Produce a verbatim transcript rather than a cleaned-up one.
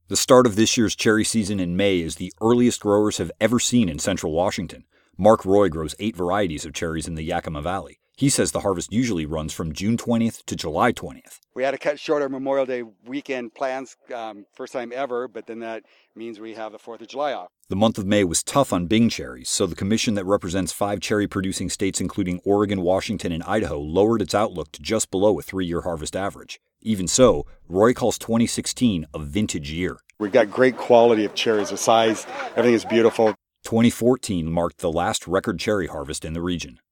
The start of this year's cherry season in May is the earliest growers have ever seen in central Washington. Mark Roy grows eight varieties of cherries in the Yakima Valley. He says the harvest usually runs from June twentieth to July twentieth. We had to cut short our Memorial Day weekend plans, um, first time ever, but then that means we have the fourth of July off. The month of May was tough on Bing cherries, so the commission that represents five cherry-producing states including Oregon, Washington, and Idaho lowered its outlook to just below a three-year harvest average. Even so, Roy calls twenty sixteen a vintage year. We've got great quality of cherries, the size, everything is beautiful. twenty fourteen marked the last record cherry harvest in the region.